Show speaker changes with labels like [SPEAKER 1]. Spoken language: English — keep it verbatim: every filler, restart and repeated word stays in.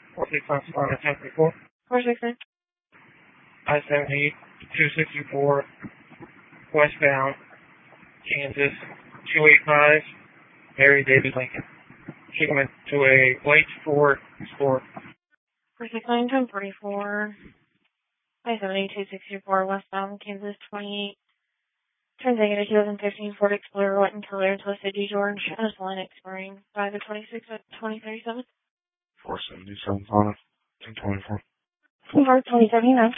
[SPEAKER 1] four six nine Savannah ten thirty-four.
[SPEAKER 2] four six nine.
[SPEAKER 1] I seventy two sixty-four westbound Kansas two eight five Mary David Lincoln. Treatment to a Blake Ford Sport.
[SPEAKER 2] four six nine ten forty-four. I seventy two sixty-four westbound Kansas twenty-eight. Turns negative two thousand fifteen Ford Explorer white in color twisted G George and a line expiring by the twenty-sixth at twenty thirty-seven.
[SPEAKER 3] four seventy-seven Savannah ten twenty-four.
[SPEAKER 2] Four twenty seventy-nine.